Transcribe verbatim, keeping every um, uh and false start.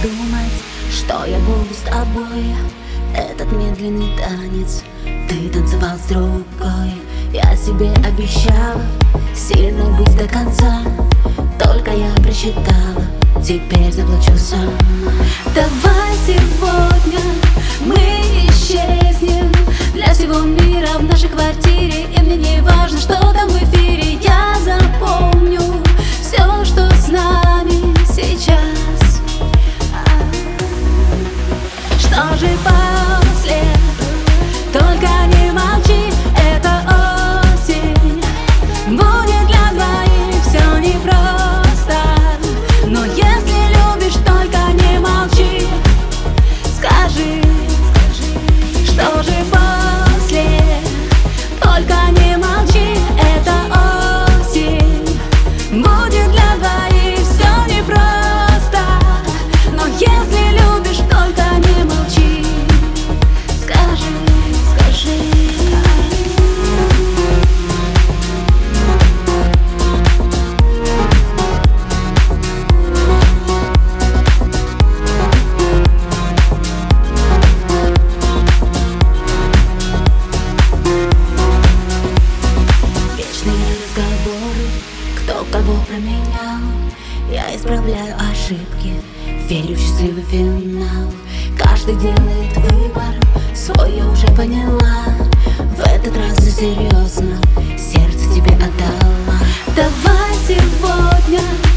думать, что я буду с тобой. Этот медленный танец ты танцевал с другой. Я себе обещала сильной быть до конца, только я просчитала, теперь заплачу сам. Давай сегодня мы исчезнем для всего мира в нашей квартире, и мне не важно, что там в эфире. Я запомню все, что с нами сейчас. Что же после? Только не молчи, это осень. Будет для двоих все непросто, но если любишь, только не молчи. Скажи, что же после? Только не молчи, это осень. Будет для двоих все непросто, но если любишь, только не молчи. Скажи, скажи. Кто кого променял, я исправляю ошибки, верю в счастливый финал. Каждый делает выбор, свой я уже поняла. В этот раз за серьезно сердце тебе отдала. Давай сегодня